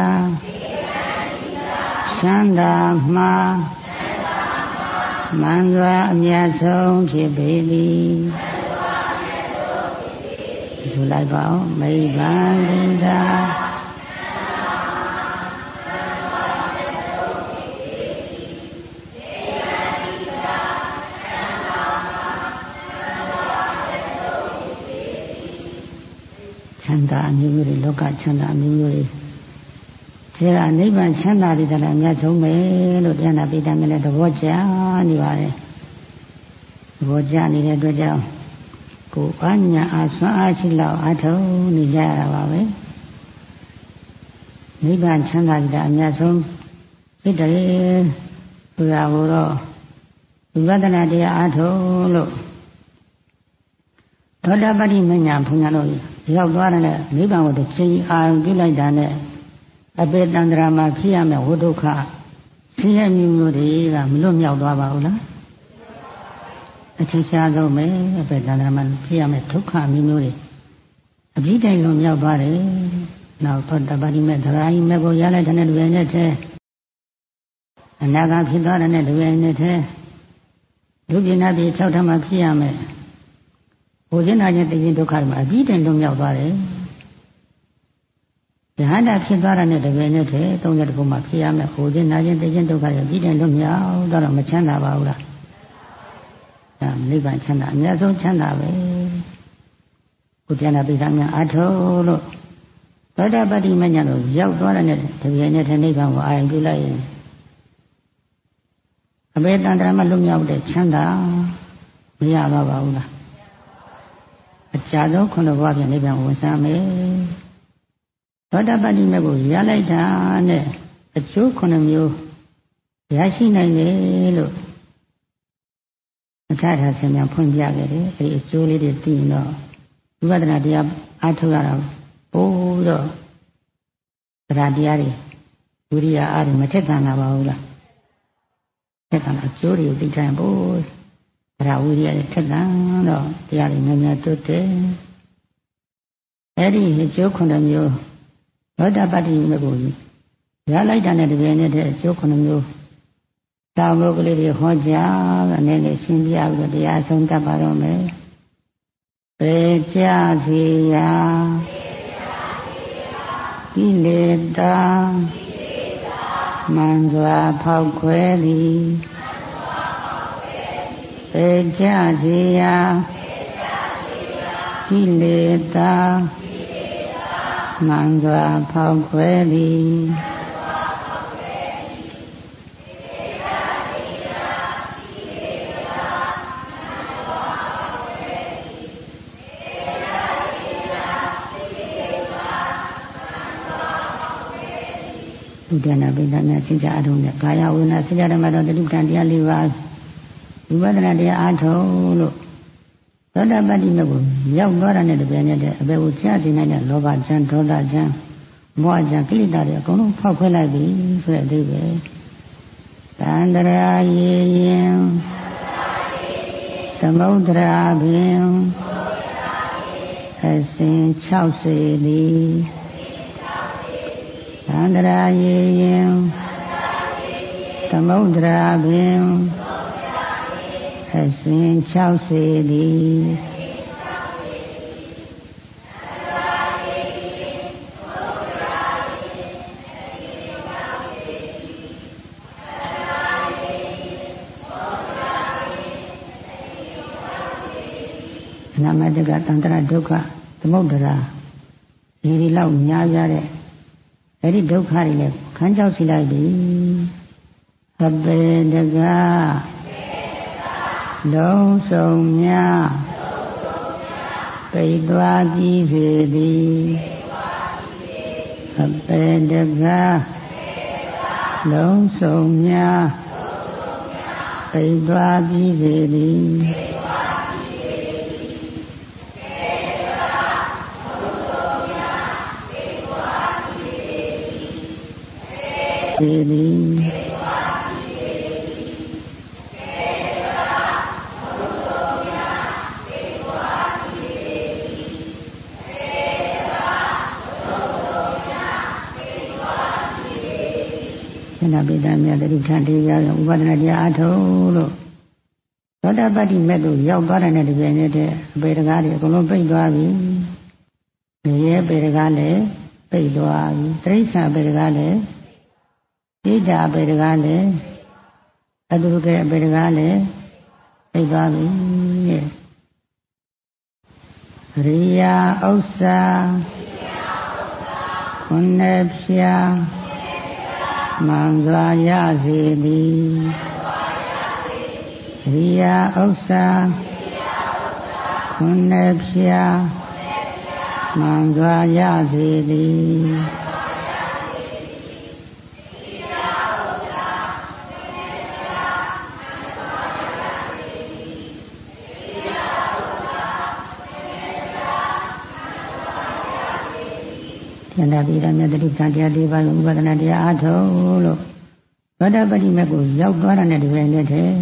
ချမ်းသာမှာမန္တဝအမြတ်ဆုံးဖြစ်ပေသည်ဆိုလိုက်ပါဦးနိဗ္ဗာန်တိတာချမ်းသာအမျိုးမျိုးတွေလောကချမ်းသာအမျိုးမျိုးတွေဒီကနိဗ္ဗာန်ချမ်းသာတယ်တလည်းအများဆုံးပဲလို့တရားနာပိဋကမြတ်လည်းသဘောကျနေပါတယ်သဘောကျနေတဲ့အတွက်ကြောင့်ကိုယ်အညာအဆွမ်းအားရှိလောက်အထုံးနေကြရတာပါပဲနိဗ္ဗာန်ချမ်းသာတယ်အများဆုံးဖြစ်တယ်ဆိုတာကိုတော့ဝိပဿနာတရားအထုံးလို့သောတာပတိမညာဘုညာတို့ရောက်သွားတယ်နိဗ္ဗာန်ကိုတစ်ချိန်အာရုံပြုလိုက်တာနဲ့အပေတန္တရာမှာဖြစ်ရမယ်ဝိဒုက္ခဆင်းရဲမျိုးမျိုးတွေကမလွတ်မြောက်သွားပါဘူးလားအထင်ရှားဆုံးပဲအပေတန္တရာမှာဖြစ်ရမယ်ဒုက္ခမျိုးမျိုးတွေအပြည့်တိုင်လွန်မြောက်သွားတယ်နောက်သောတပတိမေသရာယိမေကိုရလိုက်တဲ့တူရင်းနဲ့တည်းအနာဂတ်ဖြစ်သွားတဲ့တူရင်းနဲ့တည်းဒုပြနာပြေ၆ထပ်မှာဖြစ်ရမယ်ဘုဇင်နာချင်းတည်ရင်ဒုက္ခတွေမှာအပြည့်တိုင်လွန်မြောက်သွားတယ်ယဟန္တာဖြစ်သွားတဲ့တပည့်နဲ့တည်းသုံးရတခုမှဖြစ်ရမယ်ဟိုချင်းနာချင်းတချင်းဒုက္ခတွေပြီးတယ်လွတ်မြောက်တော့မချမ်းသာပါဘူးလားဒါနိဗ္ဗာန်ချမ်းသာအများဆုံးချမ်းသာပဲကိုတရားနာပိဋကများအထုလို့သောတာပတိမညာတို့ရောက်သွားတဲ့တပည့်နဲ့တည်းနိဗ္ဗာန်ကိုအာရုံပြုလိုက်ရင်အဘေတန္တရာမလွတ်မြောက်တဲ့ချမ်းသာမရတော့ပါဘူးလားအကြာဆုံးခုနှစ်ဘဝပြန်နိဗ္ဗာန်ဝင်စားမယ်သောတာပတ္တိမေကိုရလိုက်တာနဲ့အကျိုးခုနှစ်မျိုးရရှိနိုင်တယ်လို့အထာထာဆင်ပြန်ဖွင့်ပြခဲ့တယ်အဲဒီအကျိုးလေးတွေသိရင်တော့ဝိပဿနာတရားအားထုတ်ရတာပို့တော့တရားတရားတွေဝိရိယအားတွေမထက်သန်လာပါဘူးလားထက်သန်အကျိုးတွေကိုသိတိုင်းပို့တရားဝိရိယတွေထက်သန်တော့တရားတွေများများတိုးတယ်အဲဒီအကျိုးခုနှစ်မျိုးသောတာပတ္တိမေကိုရလိုက်တာနဲ့တကယ်နဲ့တဲ့အကျိုးခုနှစ်မျိုးတောင်းလို့ကလေးတွေဟောကြားအနေနဲ့ရှင်းပြပြီးတော့တရားဆုံးတတ်ပါတော့မယ်ပေကြစီယာကိလေသာမန္တရာဖောက်ခွဲသည်ပေကြစီယာကိလေသာမန္တရာဖောက်ခွဲသည်ဥဒနာပိဋကများသင်္ကြန်အထုံးနဲ့ကာယဝေဒနာစိတ်ဓမ္မတော်တတိပ္ပံတရား၄ပါးဝိပဿနာတရားအားထုတ်လို့သောတာပတ္တိမေကိုရောက်သွားတာနဲ့တပြိုင်နက်တည်းအပေကိုကြားသိနိုင်တဲ့လောဘဉာဏ်ဒေါသဉာဏ်မောဟဉာဏ်ကိလေသာတွေအကုန်လုံးဖောက်ခွဲလိုက်ပြီဆိုတဲ့အဓိပ္ပာယ်တန္တရာယေယံသမုဒ္ဒရာပင်အစဉ်၆၀သည်သန္တရာယေယံသမုဒ္ဒရာပင်အစဉ်၆၀သည်နာမတကသန္တရာဒုက္ခသမုဒ္ဒရာဒီဒီလောက်များရတဲ့အဲ့ဒီဒုက္ခတွေနဲ့ခန်းကြောက်စီလိုက်ပြီအပေတကလုံးစုံများပိတ်သွားပြီးစေသည်အပေတကလုံးစုံများပိတ်သွားပြီးစေသည်စေသည်ဆန္ဒပိဋကမြတ်တိဋ္ဌာန်တရားဥပဒနာတရားအထုံးလို့သောတာပတ္တိမေတို့ရောက်သွားတဲ့တပြိုင်နက်တည်းအပေတကားတွေအကုန်လုံးပိတ်သွားပြီ။ဒီရဲ့ပေတကားလည်းပိတ်သွားပြီ။တိရစ္ဆာန်ပေတကားလည်းဣဒ္ဓအပေတကားလည်းအတုကေအပေတကားလည်းပိတ်သွားပြီ။ရိယာဥစ္စာခုနှစ်ဖြာမှန်စွာရစေသည်ရိယာဥစ္စာခုနှစ်ဖြာမှန်စွာရစေသည်ဉာဏ်ပိဋကမြတ်တိဋ္ဌာန်တရား၄ပါးကိုဥပဒနာတရားအားထုတ်လို့သောတာပတ္တိမေကိုရောက်သွားတဲ့တည်းနဲ့တည်း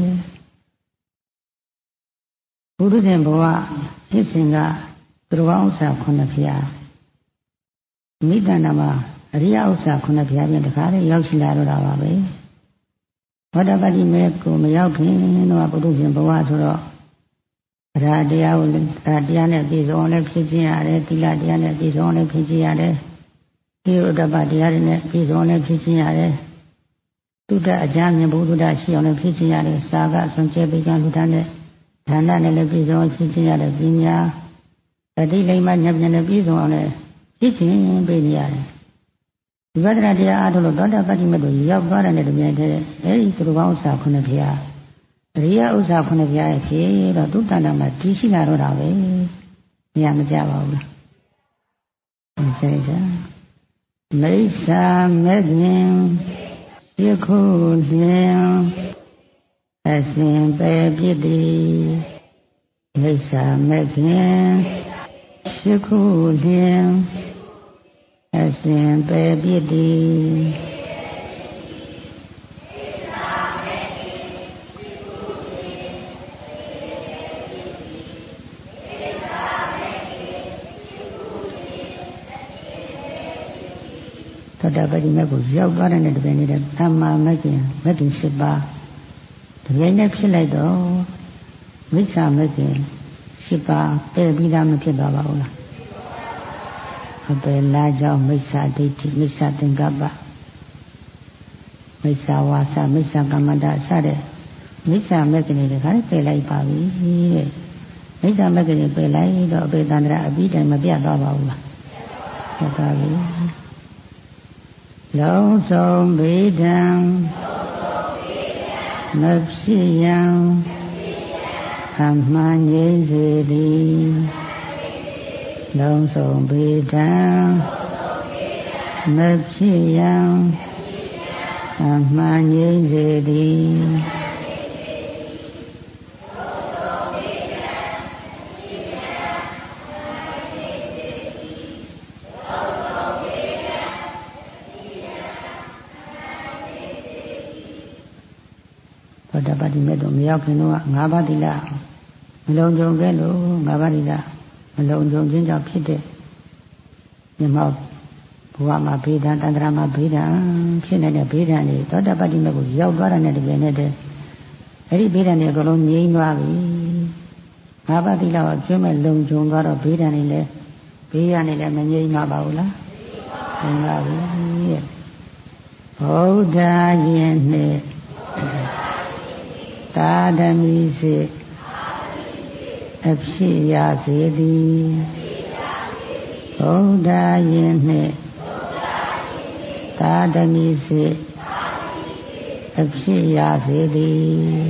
ဘုရုရှင်ဘဝဖြစ်စဉ်ကသူတော်ကောင်းဥစ္စာခုနှစ်ဖြာမိတ္တနာမှာအရိယဥစ္စာခုနှစ်ဖြာပြန်တခါလေးရောက်ရှိလာတော့တာပါပဲသောတာပတ္တိမေကိုမရောက်ခင်တော့ဘုရုရှင်ဘဝဆိုတော့အရာတရားကိုတရားနဲ့ပြည့်စုံလည်းဖြစ်ခြင်းရတယ်သီလတရားနဲ့ပြည့်စုံလည်းဖြစ်ခြင်းရတယ်ဒီဥဒ္ဒပတရားတွေနဲ့ပြည့်စုံလည်းဖြစ်ခြင်းရတယ်တုဒ္ဒအကြမ်းမြင်ဘုဒ္ဓရှိအောင်လည်းဖြစ်ခြင်းရတယ်စာကဆွန်ကျဲပိကံလူထမ်းနဲ့ဌာနနဲ့လည်းပြည့်စုံဖြစ်ခြင်းရတယ်ပညာအတိလိမ္မာဉာဏ်ဉာဏ်နဲ့ပြည့်စုံအောင်လည်းဖြစ်ခြင်းပေးနေရတယ်ဒီဝိဒနာတရားအားထုတ်လို့သောတာပတ္တိမေတို့ရောက်သွားတဲ့တည်းတည်းအဲဒီသူတော်ကောင်းဥစ္စာခုနှစ်ဖြာရိယဥစ္စာခုနှစ်ပြားရဲ့ဖြစ်တော့သူတဏ္ဍာမှာတည်ရှိလာတော့တာပဲညမကြပါဘူးလားဆေကြမိစ္ဆာမဲ့ခင်ယခုလင်အစဉ်ပဲပြစ်သည်မိစ္ဆာမဲ့ခင်ယခုလင်အစဉ်ပဲပြစ်သည်သောတာပတိမေကိုရောက်သွားတဲ့တပည့်နေတဲ့သမ္မာမဂ္ဂင်မဂ္ဂင်၈ပါးတပည့်နဲ့ဖြစ်လိုက်တော့မိစ္ဆာမဂ္ဂင်၈ပါးပယ်ပြီးသားမဖြစ်သွားပါဘူးလားအပယ်လားကြောင့်မိစ္ဆာဒိဋ္ဌိမိစ္ဆာသင်္ကပ္ပမိစ္ဆာဝါစာမိစ္ဆာကမ္မန္တစတဲ့မိစ္ဆာမဂ္ဂင်တွေခါပယ်လိုက်ပါပြီတဲ့မိစ္ဆာမဂ္ဂင်တွေပယ်လိုက်တော့အပေတန္တရာအပြီးတိုင်မပြတ်သွားပါဘူးလားပြတ်သွားပြီလုံးစုံဗေဒံမဖြစ်ယံအမှန်ငြိမ်းစေသည်လုံးစုံဗေဒံမဖြစ်ယံအမှန်ငြိမ်းစေသည်သောတာပတိမေတို့မရောက်ခင်တော့ငါးပါးသီလမလုံခြုံခဲ့လို့ငါးပါးသီလမလုံခြုံခြင်းကြောင့်ဖြစ်တဲ့မြတ်မောဘဝမှာဘေးဒဏ်တန္တရာမှာဘေးဒဏ်ဖြစ်နေတဲ့ဘေးဒဏ်တွေသောတာပတိမေကိုရောက်သွားတဲ့တပြည့်နဲ့တည်းအဲ့ဒီဘေးဒဏ်တွေအကုန်လုံးငြိမ်းသွားပြီငါးပါးသီလကိုကျွမ်းမဲ့လုံခြုံသွားတော့ဘေးဒဏ်တွေလည်းဘေးရနေလည်းမငြိမ်းပါဘူးလားငြိမ်းပါပြီရဲ့ဗုဒ္ဓရင်နှင့်သာဓမိစေအဖြစ်ရစေသည်ဗုဒ္ဓရင်နှင့်သာဓမိစေအဖြစ်ရစေသည်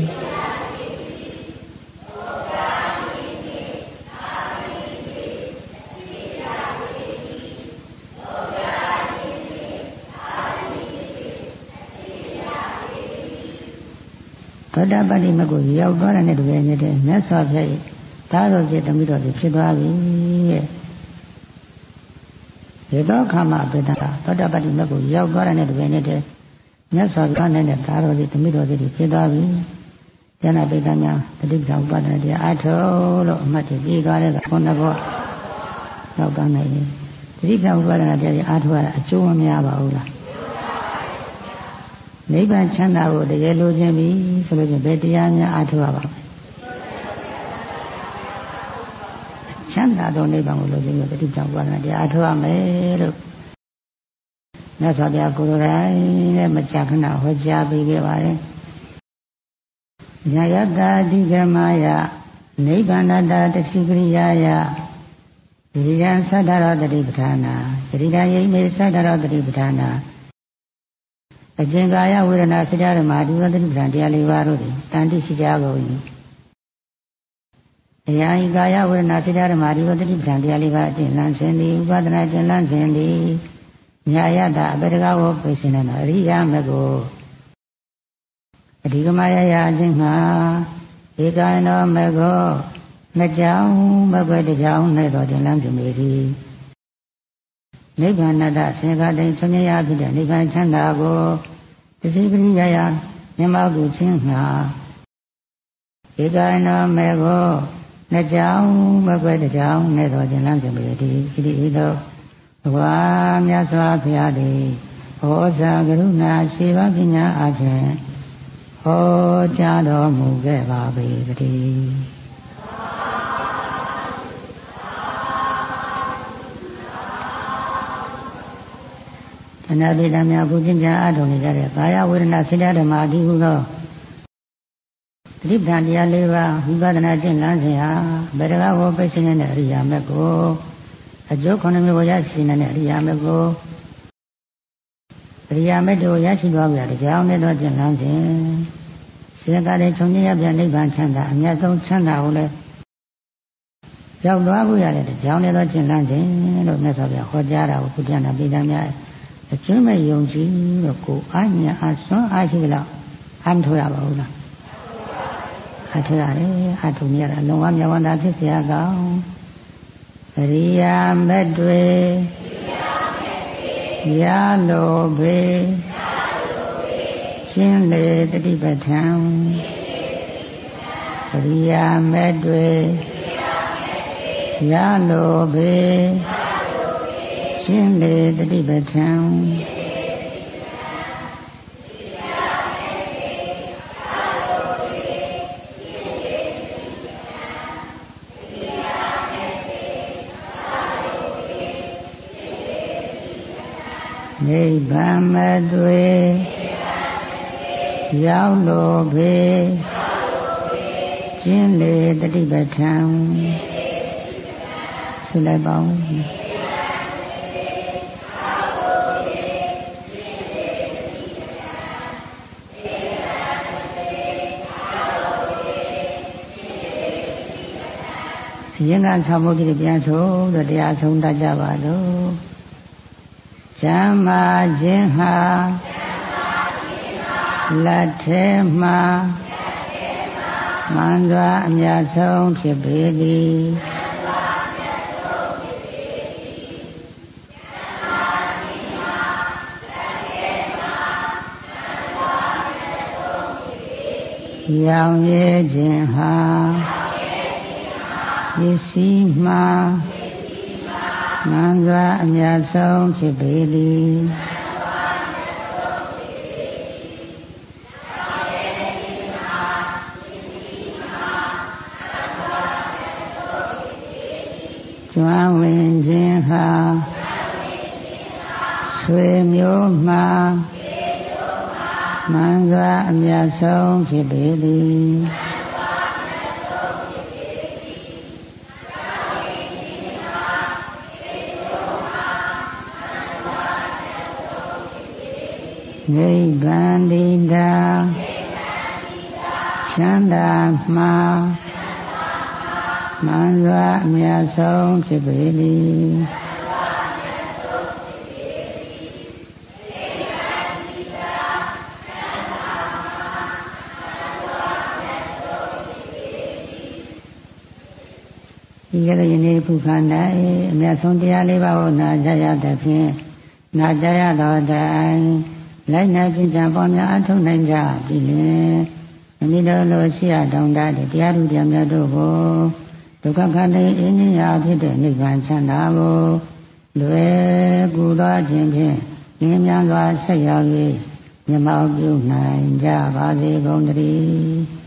သောတာပတိမကိုရောက်သွားတဲ့တပည့်နဲ့မြတ်စွာဘုရားရဲ့သာတော်จิตတမိတော်ကြီးဖြစ်သွားပြီရဲ့ဒီတော့ခါမှပေတ္တာသောတာပတိမကိုရောက်သွားတဲ့တပည့်နဲ့မြတ်စွာဘုရားနဲ့သာတော်จิตတမိတော်ကြီးဖြစ်သွားပြီဉာဏပေတ္တာများတတိပ္ပံဥပဒနာတရားအထောလို့အမှတ်တပြီးသွားတဲ့ခုနဘောရောက်သွားနိုင်တယ်တတိပ္ပံဥပဒနာတရားအထောရအကျိုးမများပါဘူးလားနိဗ္ဗာန်ချမ်းသာကိုတကယ်လိုချင်ပြီဆိုလို့ချင်းဘယ်တရားများအားထုတ်ရပါ့မလဲချမ်းသာသောနိဗ္ဗာန်ကိုလိုချင်လို့တတိပ္ပံဥပါဒနာတရားအားထုတ်ရမယ်လို့မြတ်စွာဘုရားကိုယ်တိုင်နဲ့မကြာခဏဟောကြားပေးခဲ့ပါတယ်ညာယတအဓိကမယနိဗ္ဗာန်တတသိကရိယာယသတိယံသတ္တရောတတိပဋ္ဌာနာသတိတယိမေသတ္တရောတတိပဋ္ဌာနာအကျဉ်ကာယဝေဒနာစိတ္တဓမ္မာဒီဝတ္တိပ္ပံတရားလေးပါးတို့သည်တန်တိရှိကြကုန်၏အရာဤကာယဝေဒနာစိတ္တဓမ္မာဒီဝတ္တိပ္ပံတရားလေးပါးအကျဉ်းလန်းခြင်းသည်ဥပဒနာကျဉ်းလန်းခြင်းသည်ညာယတအပေတကာဝပိစိနေနာအရိယာမကိုအဓိကမယယအခြင်းငှာဧကံသောမကိုနှစ်ကြောင်းမကွယ်တစ်ကြောင်းနဲ့တော်ကျဉ်းလန်းခြင်းသည်နိဗ္ဗာန်တဆင်္ခါတိန်ဆွေရဖြစ်တဲ့နိဗ္ဗာန်ချမ်းသာကိုတသိပရိယယမြတ်မောကုချင်းငှာဧကံသောမေကိုနှစ်ကြောင်းမကွယ်တစ်ကြောင်းနဲ့တော်ကျဉ်းလန်းခြင်းပေသည်ဣတိဤသို့ဘဝမြတ်စွာဘုရားသည်ဟောစာကရုဏာရှိပါပညာအဖြင့်ဟောကြားတော်မူခဲ့ပါပေတည်းအနာပိတံများဘုကျင့်ကြအထုံနေကြတဲ့ကာယဝေဒနာစိတ္တဓမ္မာဒီဟုသောသတိပဋ္ဌာန်တရားလေးပါးဝိပဿနာကျင့်လန်းစဉ်ဟာဘယ်တကားဝပိစိနေတဲ့အရိယာမေကိုအကျိုးခုနှစ်မျိုးကိုရရှိနေတဲ့အရိယာမေကိုအရိယာမေတို့ရရှိသွားပြီတရားနဲ့တော့ကျင့်လန်းစဉ်ဆရာကလည်းခြုံငင်းရပြန်နိဗ္ဗာန်ချမ်းသာအမြတ်ဆုံးချမ်းသာကိုလည်းရောက်သွားဖို့ရတယ်ကြောင်းလည်းတော့ကျင့်လန်းခြင်းလို့မြတ်စွာဘုရားဟောကြားတာကိုဘုရားနာပိဋကများအကျွမ်းမဲ့ယုံကြည်လို့ကိုအာညာအစွမ်းအားရှိကြလောက်အမ်းထိုးရပါဘူးလားအထိုးရတယ်အထိုးမြရတာလုံဝမြဝန္တာဖြစ်เสียကောင်းအရိယာမက်တွေရလိုဘေရှင်းလေတတိပဋ္ဌံအရိယာမက်တွေရလိုဘေရှင်းလေတတိပဋ္ဌံနိဗ္ဗာန်မတွေရောက်လို့ဘေကျင်းလေတတိပဋ္ဌံဆိုလိုက်ပါဦးရင်းကဆောင်းဖို့ဒီပြန်ဆိုတော့တရားဆုံးတတ်ကြပါတော့ဇမ္မာခြင်းဟာလက်ထဲမှာမှန်စွာအမြတ်ဆုံးဖြစ်ပေသည်ရောင်ရဲခြင်းဟာပစ္စည်းမှာမှန်စွာအမြတ်ဆုံးဖြစ်ပေသည်ကျွမ်းဝင်ခြင်းဟာဆွေမျိုးမှာမှန်စွာအမြတ်ဆုံးဖြစ်ပေသည်နိဗ္ဗာန်တိတာချမ်းသာမှာမှန်စွာအမြတ်ဆုံးဖြစ်ပေသည်ဒီကနေ့ယနေ့ဖူခန္ဓာအမြတ်ဆုံးတရားလေးပါးကိုနာကြရတဲ့ဖြင့်နာကြရတော့တိုင်လိုက်နာကျင့်ကြံပွားများအထောက်နိုင်ကြပြီလေအမိတော်လိုရှိရတောင်းတတဲ့တရားသူတရားမြတ်တို့ကိုဒုက္ခခန္ဓာအင်းကြီးရာဖြစ်တဲ့နိဗ္ဗာန်ချမ်းသာကိုလွယ်ကူသောခြင်းဖြင့်ဉာဏ်များစွာဆက်ရောက်၍မြတ်မောပြုနိုင်ကြပါစေကုန်သတည်း